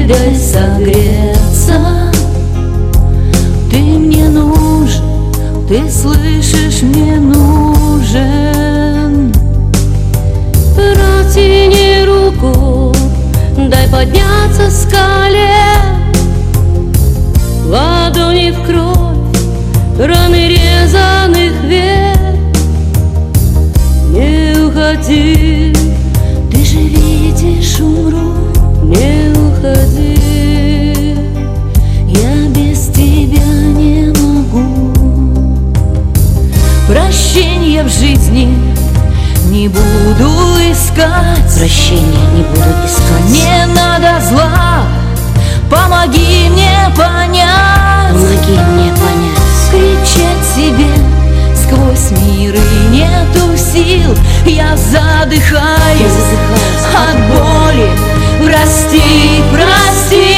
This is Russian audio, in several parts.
уходи, дай согреться. Ты мне нужен, ты слышишь, мне нужен. Протяни руку, дай подняться скале. Ладони в кровь, раны резаных век. Не уходи, ты же видишь, умру. Не уходи, я без тебя не могу. Прощения в жизни не буду искать. Прощения не буду искать. Не надо зла, помоги мне понять. Помоги мне понять. Кричать себе сквозь мир, и нету сил. Я задыхаюсь от боли. Прости, прости.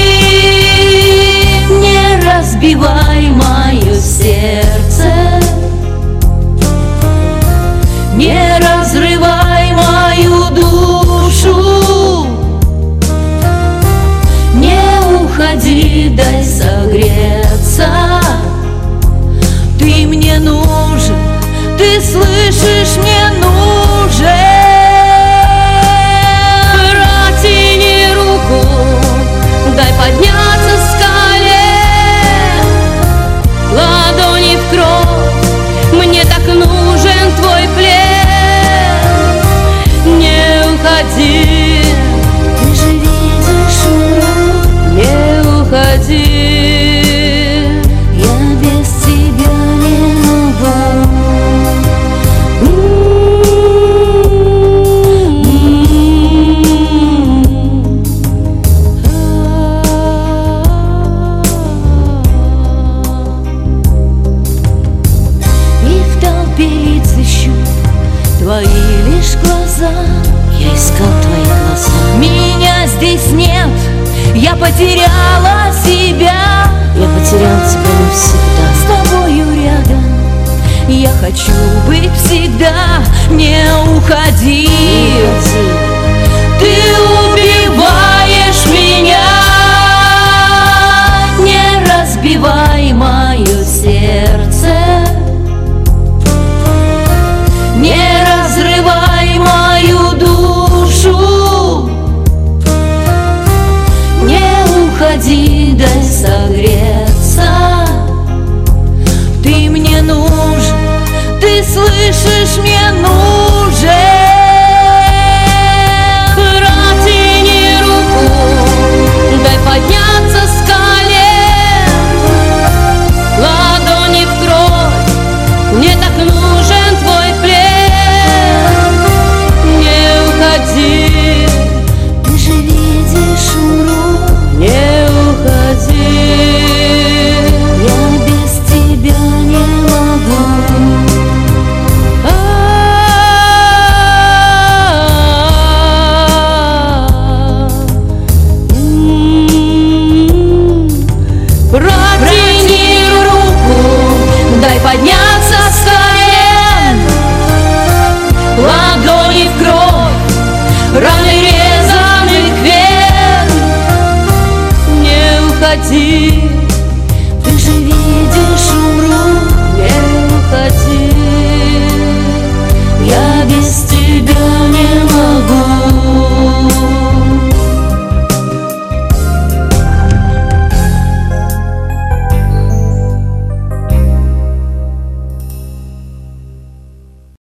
Не разбивай мое сердце, не разрывай мою душу. Не уходи, дай согреться. Ты мне нужен, ты слышишь, мне нужен. Протяни руку, дай подняться скале. Ладони в кровь, мне так нужен твой плед. Не уходи, ты же видишь, умру. Не уходи, я без тебя не могу. И в толпе лиц ищу твои лишь глаза. Я искал твои глаза. Меня здесь нет, я потеряла себя. Я потерял тебя навсегда. С тобою рядом я хочу быть всегда. Не уходи, ты убиваешь меня. Не разбивай мое сердце, не разрывай мою душу. Не уходи, дай согреться. Ты мне нужен, ты слышишь, мне нужен. Протяни руку, дай подняться скале. Ладони в кровь, мне так нужен твой плед. Не уходи, ты же видишь, умру. Не уходи, я без тебя не могу. Протяни руку, дай подняться с колен. Ладони в кровь, раны резаных вен. Не уходи,